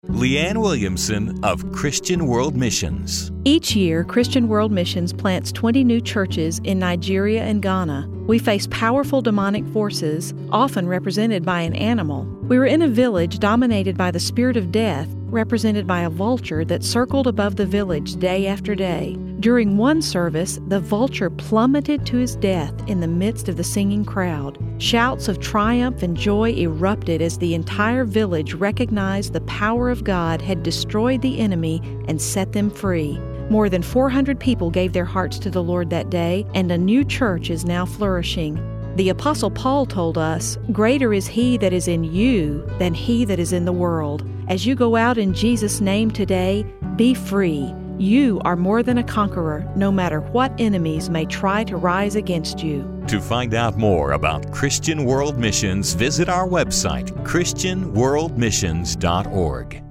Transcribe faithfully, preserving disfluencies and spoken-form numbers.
Leanne Williamson of Christian World Missions. Each year, Christian World Missions plants twenty new churches in Nigeria and Ghana. We face powerful demonic forces, often represented by an animal. We were in a village dominated by the spirit of death, represented by a vulture that circled above the village day after day. During one service, the vulture plummeted to his death in the midst of the singing crowd. Shouts of triumph and joy erupted as the entire village recognized the power of God had destroyed the enemy and set them free. More than four hundred people gave their hearts to the Lord that day, and a new church is now flourishing. The Apostle Paul told us, "Greater is he that is in you than he that is in the world." As you go out in Jesus' name today, be free. You are more than a conqueror, no matter what enemies may try to rise against you. To find out more about Christian World Missions, visit our website, christian world missions dot org.